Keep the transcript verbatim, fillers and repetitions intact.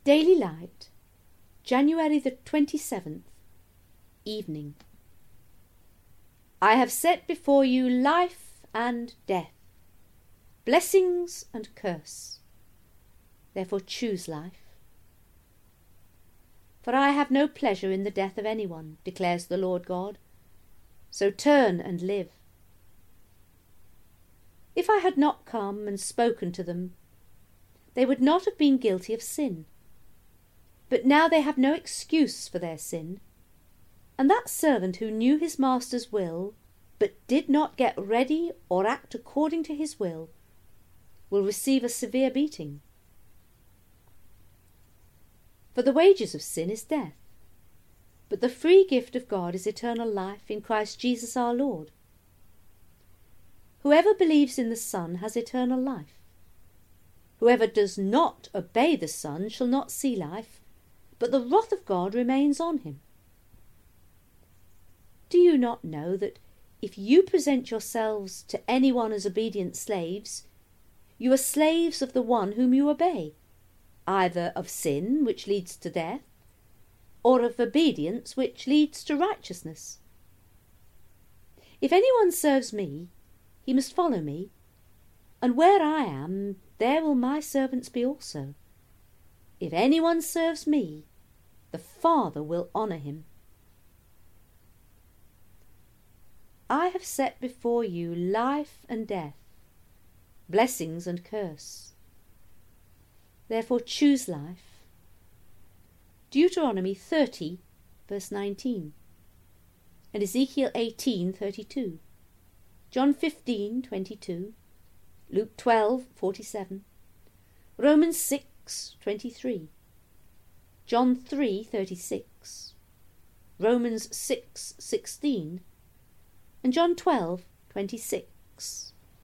Daily Light, January the twenty-seventh, evening. I have set before you life and death, blessings and curse. Therefore choose life. For I have no pleasure in the death of anyone, declares the Lord God. So turn and live. If I had not come and spoken to them, they would not have been guilty of sin. But now they have no excuse for their sin, and that servant who knew his master's will, but did not get ready or act according to his will, will receive a severe beating. For the wages of sin is death, but the free gift of God is eternal life in Christ Jesus our Lord. Whoever believes in the Son has eternal life. Whoever does not obey the Son shall not see life, but the wrath of God remains on him. Do you not know that if you present yourselves to anyone as obedient slaves, you are slaves of the one whom you obey, either of sin, which leads to death, or of obedience, which leads to righteousness? If anyone serves me, he must follow me, and where I am, there will my servants be also. If anyone serves me, the Father will honour him. I have set before you life and death, blessings and curse. Therefore choose life. Deuteronomy thirty, verse nineteen, and Ezekiel eighteen, thirty-two, John fifteen, twenty-two, Luke twelve, forty-seven, Romans six, twenty-three, John three, thirty-six, Romans six, sixteen, and John twelve, twenty-six.